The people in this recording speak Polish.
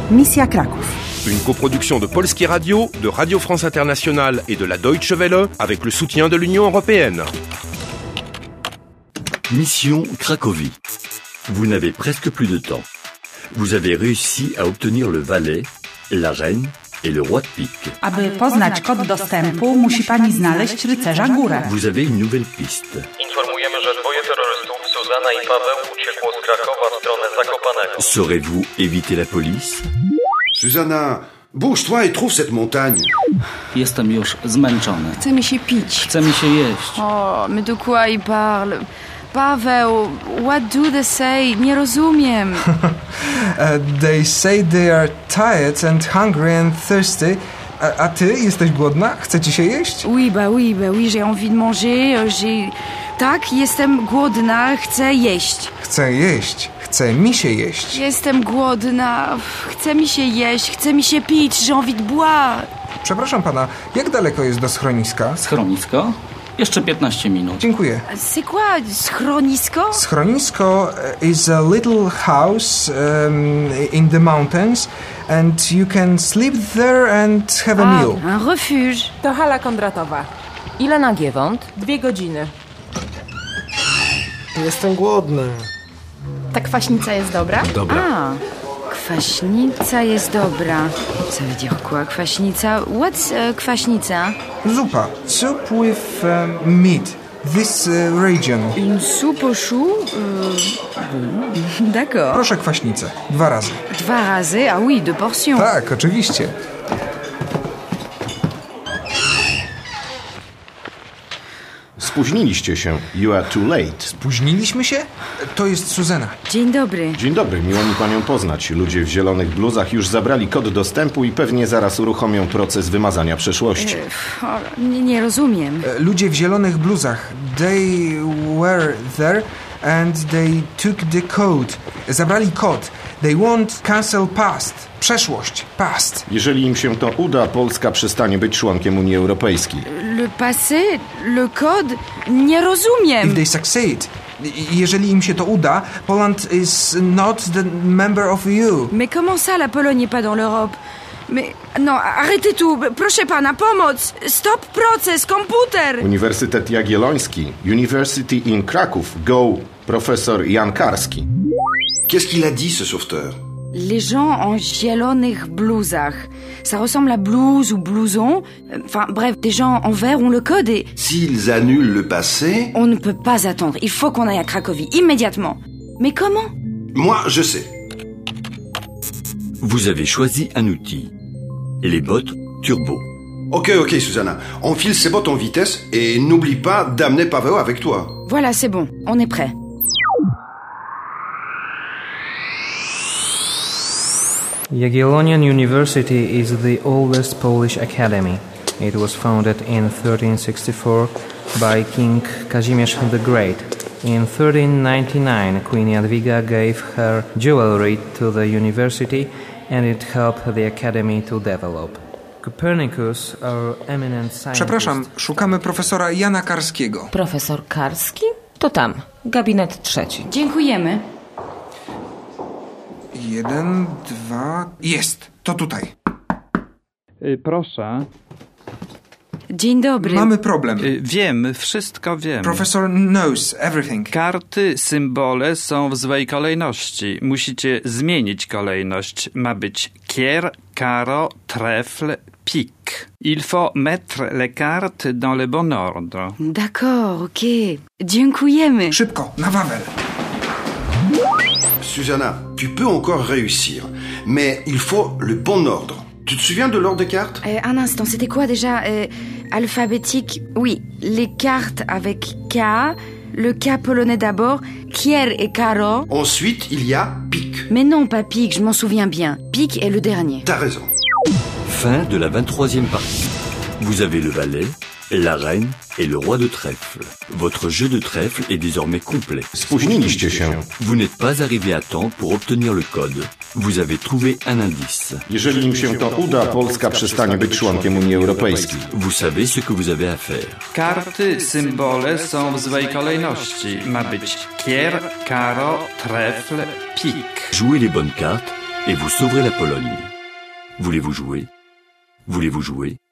Misja Kraków. Une coproduction de Polskie Radio, de Radio France Internationale et de la Deutsche Welle avec le soutien de l'Union européenne. Mission Cracovie. Vous n'avez presque plus de temps. Vous avez réussi à obtenir le valet, la reine et le roi de pique. Aby poznać kod dostępu, musi pani znaleźć rycerza górę. Vous avez une nouvelle piste. Informujemy, że dwoje terrorystów, Suzana i Paweł, uciekło z Krakowa w stronę Zakopanego. Saurez-vous éviter la police? Susanna, bouge-toi et trouve cette montagne. Jestem już zmęczony. Chce mi się pić. Chce mi się jeść. O, mais de quoi il parle? Paweł, what do they say? Nie rozumiem. They say they are tired and hungry and thirsty. A ty jesteś głodna? Chce ci się jeść? Oui, j'ai envie de manger. Tak, jestem głodna, chcę jeść. Chcę jeść. Chce mi się jeść. Jestem głodna, chce mi się jeść, chce mi się pić, j'ai envie de boire. Przepraszam pana, jak daleko jest do schroniska? Schronisko? Jeszcze 15 minut. Dziękuję. C'est quoi, schronisko? Schronisko is a little house in the mountains and you can sleep there and have a meal. Un refuge. To hala Kondratowa. Ile na Giewont? 2 godziny. Jestem głodny. Ta kwaśnica jest dobra? Dobra. Kwaśnica jest dobra. Ça veut dire quoi, kwaśnica? What's kwaśnica? Zupa. Soup with meat. This region. Une soupe aux choux? D'accord. Proszę kwaśnicę. 2 razy. 2 razy? Ah oui, 2 portions. Tak, oczywiście. Spóźniliście się. You are too late. Spóźniliśmy się? To jest Suzana. Dzień dobry. Dzień dobry, miło mi panią poznać. Ludzie w zielonych bluzach już zabrali kod dostępu i pewnie zaraz uruchomią proces wymazania przeszłości. Nie rozumiem. Ludzie w zielonych bluzach. They were there and they took the code. Zabrali kod. They won't cancel past. Przeszłość. Past. Jeżeli im się to uda, Polska przestanie być członkiem Unii Europejskiej. Le passé? Le code? Nie rozumiem. If they succeed, jeżeli im się to uda, Poland is not the member of EU. Mais comment ça, la Pologne n'est pas dans l'Europe? Mais non, arrêtez tout. Proszę pana, pomoc! Stop proces, komputer! Uniwersytet Jagielloński, University in Kraków, go, profesor Jan Karski. Qu'est-ce qu'il a dit, ce sauveteur? Les gens en zielonych bluzach. Ça ressemble à blouse ou blouson. Enfin, bref, des gens en vert ont le code et... S'ils annulent le passé... On ne peut pas attendre. Il faut qu'on aille à Cracovie, immédiatement. Mais comment? Moi, je sais. Vous avez choisi un outil. Les bottes turbo. Ok, Susanna. Enfile ces bottes en vitesse et n'oublie pas d'amener Paweł avec toi. Voilà, c'est bon. On est prêt. Jagiellonian University is the oldest Polish academy. It was founded in 1364 by King Kazimierz the Great. In 1399, Queen Jadwiga gave her jewelry to the university and it helped the academy to develop. Copernicus, our eminent scientist... Przepraszam, szukamy profesora Jana Karskiego. Profesor Karski? To tam, gabinet 3. Dziękujemy. 1, 2... Jest, to tutaj. Proszę. Dzień dobry. Mamy problem. Wiem, wszystko wiem. Professor knows everything. Karty, symbole są w złej kolejności. Musicie zmienić kolejność. Ma być kier, karo, trèfle, pique. Il faut mettre les cartes dans le bon ordre. D'accord, ok. Dziękujemy. Szybko, na Wawel. Susanna, tu peux encore réussir, mais il faut le bon ordre. Tu te souviens de l'ordre des cartes? Un instant, c'était quoi déjà? Alphabétique? Oui, les cartes avec K, le K polonais d'abord, kier et karo. Ensuite, il y a pique. Mais non, pas pique, je m'en souviens bien. Pique est le dernier. T'as raison. Fin de la 23e partie. Vous avez le valet, la reine et le roi de trèfle. Votre jeu de trèfle est désormais complet. Spóźniliście się. Vous n'êtes pas arrivé à temps pour obtenir le code. Vous avez trouvé un indice. Jeżeli im się to uda, Polska przestanie być członkiem Unii Europejskiej. Vous savez ce que vous avez à faire. Karty, symbole są w złej kolejności. Ma być kier, karo, trèfle, pique. Jouez les bonnes cartes et vous sauverez la Pologne. Voulez-vous jouer? Voulez-vous jouer?